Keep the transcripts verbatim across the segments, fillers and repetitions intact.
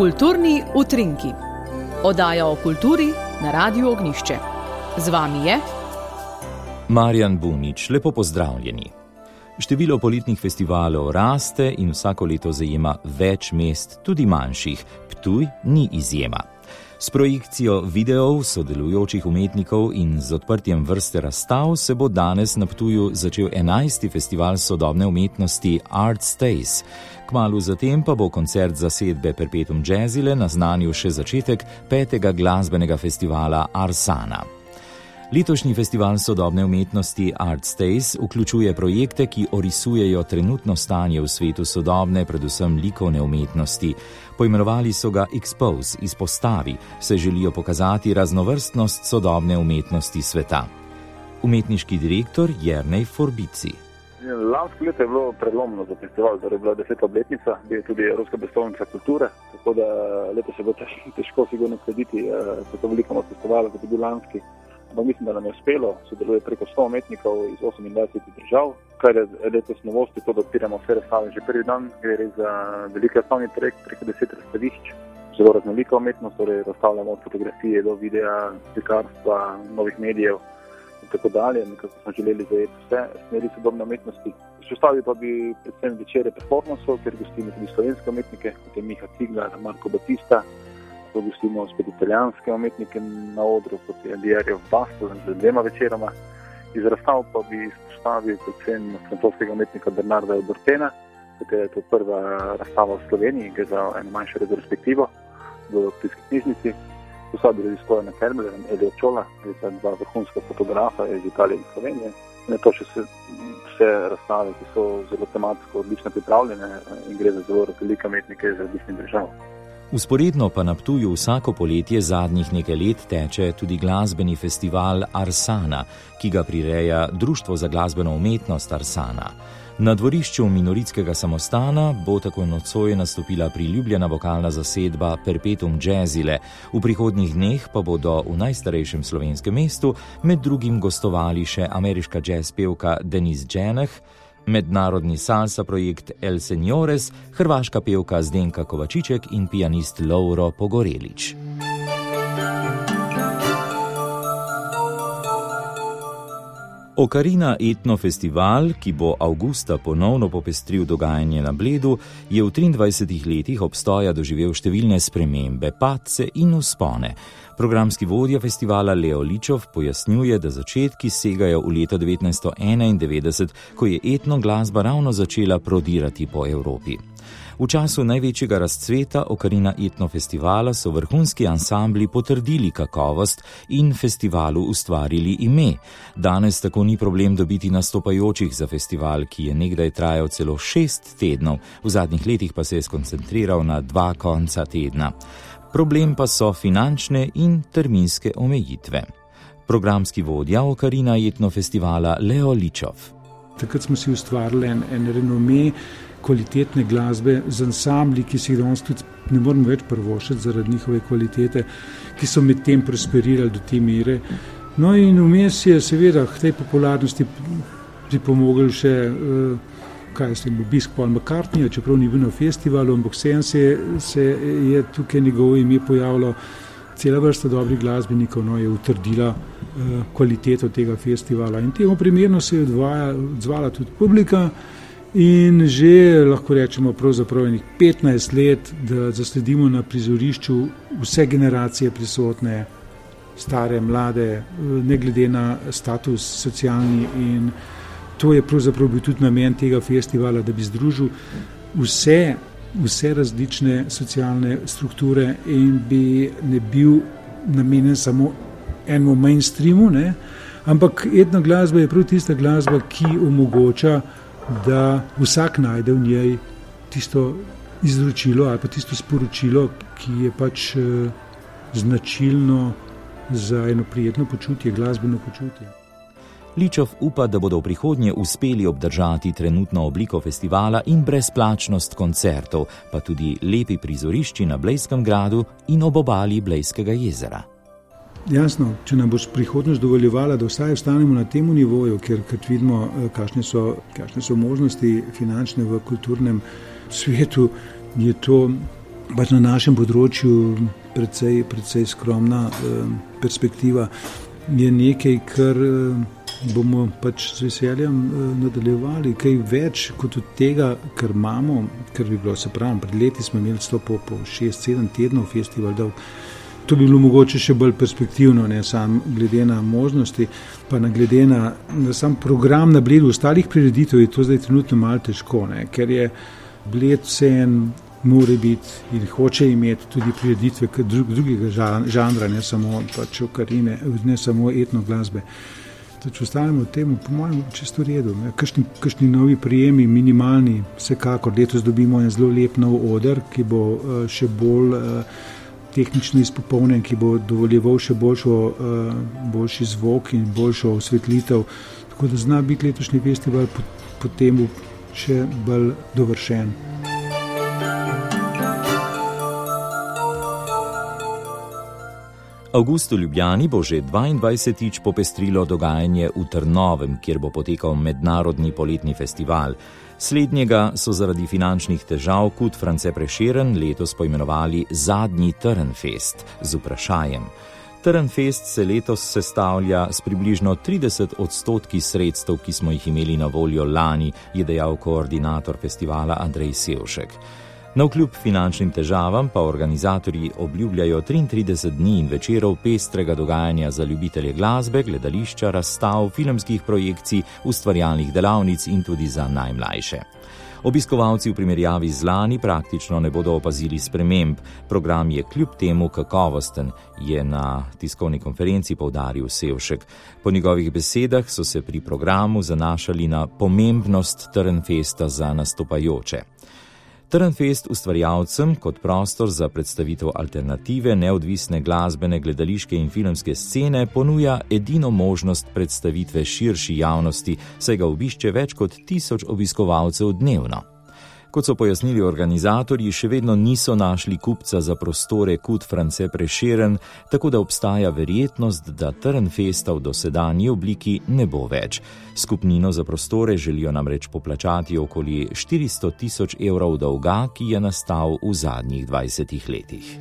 Kulturni utrinki. Oddaja o kulturi na Radiu Ognjišče. Z vami je Marjan Bunič, lepo pozdravljeni. Število poletnih festivalov raste in vsako leto zajema več mest, tudi manjših. Ptuj ni izjema. S projekcijo videov sodelujočih umetnikov in z odprtjem vrste razstav se bo danes na Ptuju začel enajsti festival sodobne umetnosti Art Stays. Kmalu zatem pa bo koncert zasedbe Perpetuum Jazzile naznanil še začetek petega glasbenega festivala Arsana. Letošnji festival sodobne umetnosti Art Stays vključuje projekte, ki orisujejo trenutno stanje v svetu sodobne, predvsem likovne umetnosti. Poimenovali so ga Expose, izpostavi, se želijo pokazati raznovrstnost sodobne umetnosti sveta. Umetniški direktor Jernej Forbici. Lansko leto je bilo prelomno za festival, torej je bila deseta obletnica, bil je tudi Evropska prestolnica kulture, tako da leto se bo težko sigurno slediti tako velikemu festivalu, kot je bil lanski. Ampak mislim, da nam je uspelo, sodeluje preko sto umetnikov iz osemindvajsetih držav. Kar je letos novosti, to, da odpiramo vse razstave že prvi dan, gre za veliki razstavni projekt, preko deset razstavišč. Zelo raznolika umetnost, torej razstavljamo od fotografije do videa, slikarstva, novih medijev in tako dalje. Nekako smo želeli zajeti vse smeri sodobne umetnosti. Izpostavili pa bi predvsem večere performansov, ker gostimo tudi slovenske umetnike, kot je Miha Ciglar, Marko Batista. Gostimo spet italijanske umetnike na odru, kot je Diario Basto z dvema večeroma. Iz razstav pa bi izpostavil predvsem francoskega umetnika Bernarda Ubertena, katera je to prva razstava v Sloveniji, gre za eno manjšo retrospektivo v Ptujski knjižnici. Posadili Stojana Kermela in Elio Čola, gre za dva vrhunska fotografa iz Italije in Slovenije. In to še vse razstave, ki so zelo tematsko odlično pripravljene in gre za zelo velike umetnike iz različnih držav. Vzporedno pa na Ptuju vsako poletje zadnjih nekaj let teče tudi glasbeni festival Arsana, ki ga prireja Društvo za glasbeno umetnost Arsana. Na dvorišču minoritskega samostana bo tako nocoj nastopila priljubljena vokalna zasedba Perpetuum Jazzile. V prihodnjih dneh pa bodo v najstarejšem slovenskem mestu med drugim gostovali še ameriška jazz pevka Denise Janeh, mednarodni salsa projekt El Señores, hrvaška pevka Zdenka Kovačiček in pianist Lovro Pogorelič. Okarina etno festival, ki bo avgusta ponovno popestril dogajanje na Bledu, je v triindvajsetih letih obstoja doživel številne spremembe, padce in vzpone. Programski vodja festivala Leo Ličov pojasnjuje, da začetki segajo v leto devetnajststo enaindevetdeset, ko je etno glasba ravno začela prodirati po Evropi. V času največjega razcveta Okarina etno festivala so vrhunski ansambli potrdili kakovost in festivalu ustvarili ime. Danes tako ni problem dobiti nastopajočih za festival, ki je nekdaj trajal celo šest tednov, v zadnjih letih pa se je skoncentriral na dva konca tedna. Problem pa so finančne in terminske omejitve. Programski vodja Okarina etno festivala Leo Ličov. Takrat smo si ustvarili en, en renome kvalitetne glasbe z ansambli, ki si jih danes tudi ne moremo več prvošiti zaradi njihove kvalitete, ki so med tem prosperirali do te mere. No in vmes je seveda k tej popularnosti pripomogel še uh, kaj se jim obisk Paul McCartneyja, čeprav ni bil na festivalu, ampak vseeno se, se je tukaj njegovo ime pojavilo. Cela vrsta dobrih glasbenikov no, je utrdila uh, kvaliteto tega festivala in temu primerno se je odvaja, odzvala tudi publika. In že lahko rečemo pravzaprav enih petnajst let, da zasledimo na prizorišču vse generacije prisotne, stare, mlade, ne glede na status socialni, in to je pravzaprav bil tudi namen tega festivala, da bi združil vse, vse različne socialne strukture in bi ne bil namenjen samo enemu mainstreamu, ne? Ampak etna glasba je prav tista glasba, ki omogoča, da vsak najde v njej tisto izročilo ali pa tisto sporočilo, ki je pač značilno za eno prijetno počutje, glasbeno počutje. Ličov upa, da bodo v prihodnje uspeli obdržati trenutno obliko festivala in brezplačnost koncertov, pa tudi lepi prizorišči na Blejskem gradu in ob obali Blejskega jezera. Jasno, če nam bo prihodnost dovoljevala, da vsaj ostanemo na tem nivoju, ker kad vidimo, kakšne so, kakšne so možnosti finančne v kulturnem svetu, je to pač na našem področju precej, precej skromna eh, perspektiva, je nekaj, kar eh, bomo pač z veseljem eh, nadaljevali. Kaj več kot od tega, kar imamo, kar bi bilo, se pravi, pred leti smo imeli sto po, po šest, sedem tednov festival dolg. To bi bilo mogoče še bolj perspektivno, ne sam glede na možnosti, pa na glede na, na sam program na Bledu. Ostalih prireditev je to zdaj trenutno malo težko, ne, ker je Bled vseen more biti in hoče imeti tudi prireditve drug, drugega žanra, ne samo pač okarine, ne samo etno glasbe. Če ostanemo temu, po mojem, čisto v redu. Kakšni, kakšni novi prijemi, minimalni, vsekakor. Letos dobimo en zelo lep nov oder, ki bo uh, še bolj uh, tehnično izpopolnjen, ki bo dovoljeval še boljšo, uh, boljši zvok in boljšo osvetlitev. Tako da zna biti letošnji festival po, po temu še bolj dovršen. Avgust v Ljubljani bo že dvaindvajsetič popestrilo dogajanje v Trnovem, kjer bo potekal mednarodni poletni festival. Slednjega so zaradi finančnih težav Kud France Prešeren letos poimenovali Zadnji Trnfest z vprašajem. Trnfest se letos sestavlja s približno trideset odstotki sredstev, ki smo jih imeli na voljo lani, je dejal koordinator festivala Andrej Sevšek. Navkljub finančnim težavam pa organizatorji obljubljajo triintrideset dni in večerov pestrega dogajanja za ljubitelje glasbe, gledališča, razstav, filmskih projekcij, ustvarjalnih delavnic in tudi za najmlajše. Obiskovalci v primerjavi z lani praktično ne bodo opazili sprememb. Program je kljub temu kakovosten, je na tiskovni konferenci poudaril Sevšek. Po njegovih besedah so se pri programu zanašali na pomembnost Trnfesta za nastopajoče. Trnfest ustvarjalcem kot prostor za predstavitev alternative, neodvisne glasbene, gledališke in filmske scene ponuja edino možnost predstavitve širši javnosti, saj ga obišče več kot tisoč obiskovalcev dnevno. Kot so pojasnili organizatorji, še vedno niso našli kupca za prostore Kud France Prešeren, tako da obstaja verjetnost, da Trnfesta v dosedanji obliki ne bo več. Skupnino za prostore želijo namreč poplačati okoli štiristo tisoč evrov dolga, ki je nastal v zadnjih dvajsetih letih.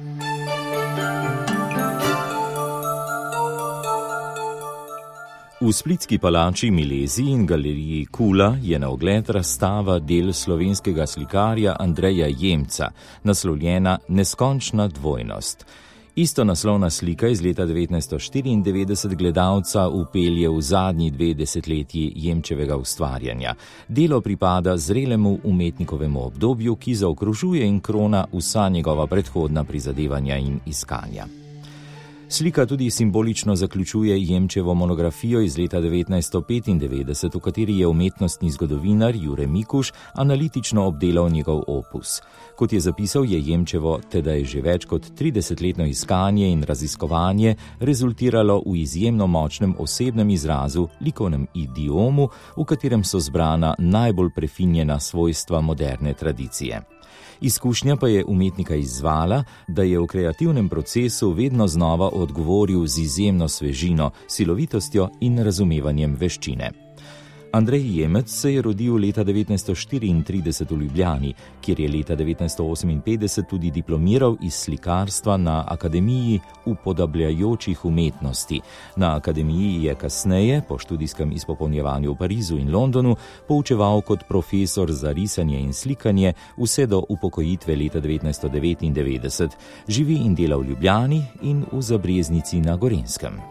V splitski palači Milezi in galeriji Kula je na ogled razstava del slovenskega slikarja Andreja Jemca, naslovljena Neskončna dvojnost. Isto naslovna slika iz leta devetnajststo štiriindevetdeset gledalca upelje v zadnji dve desetletji Jemčevega ustvarjanja. Delo pripada zrelemu umetnikovemu obdobju, ki zaokrožuje in krona vsa njegova predhodna prizadevanja in iskanja. Slika tudi simbolično zaključuje Jemčevo monografijo iz leta devetnajststo petindevetdeset, v kateri je umetnostni zgodovinar Jure Mikuš analitično obdelal njegov opus. Kot je zapisal, je Jemčevo tedaj že več kot tridesetletno iskanje in raziskovanje rezultiralo v izjemno močnem osebnem izrazu, likovnem idiomu, v katerem so zbrana najbolj prefinjena svojstva moderne tradicije. Izkušnja pa je umetnika izzvala, da je v kreativnem procesu vedno znova odgovoril z izjemno svežino, silovitostjo in razumevanjem veščine. Andrej Jemec se je rodil leta devetnajststo štiriintrideset v Ljubljani, kjer je leta devetnajststo oseminpetdeset tudi diplomiral iz slikarstva na Akademiji upodabljajočih umetnosti. Na akademiji je kasneje, po študijskem izpopolnjevanju v Parizu in Londonu, poučeval kot profesor za risanje in slikanje vse do upokojitve leta devetnajststo devetindevetdeset. Živi in dela v Ljubljani in v Zabreznici na Gorenjskem.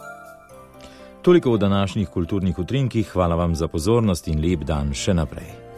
Toliko v današnjih kulturnih utrinkih, hvala vam za pozornost in lep dan še naprej.